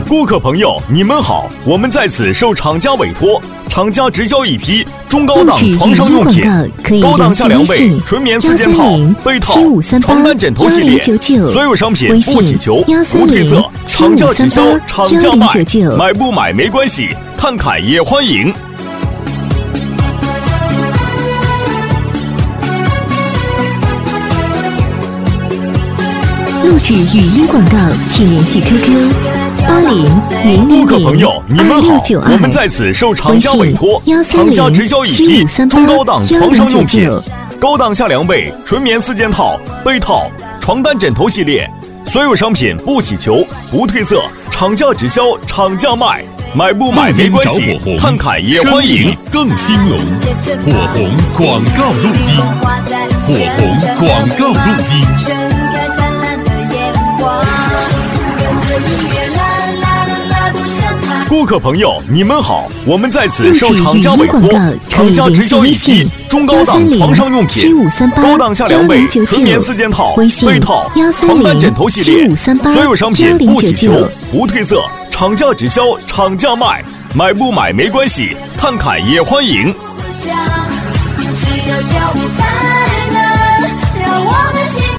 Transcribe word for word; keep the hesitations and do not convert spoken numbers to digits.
顾客朋友，你们好，我们在此受厂家委托，厂家直销一批中高档床上用品，高档下凉被、纯棉四件套、被套、床单枕头系列，所有商品不洗球、不褪色，厂家直销，厂家卖，买不买没关系，看看也欢迎。 录制语音广告，请联系 Q Q 八零零零零二六九二， 我们在此受厂家委托，厂家直销一批中高档床上用品，高档下凉被、纯棉四件套、被套、床单枕头系列，所有商品不洗球、不褪色，厂家直销，厂家卖，买不买没关系，看看也欢迎。 更兴隆，火红广告录机，火红广告录机。 顾客朋友，你们好，我们在此受厂家委托，厂家直销一批中高档床上用品，高档下凉被、纯棉四件套、被套、床单枕头系列，所有商品不洗球、不褪色，厂家直销，厂家卖，买不买没关系，看看也欢迎。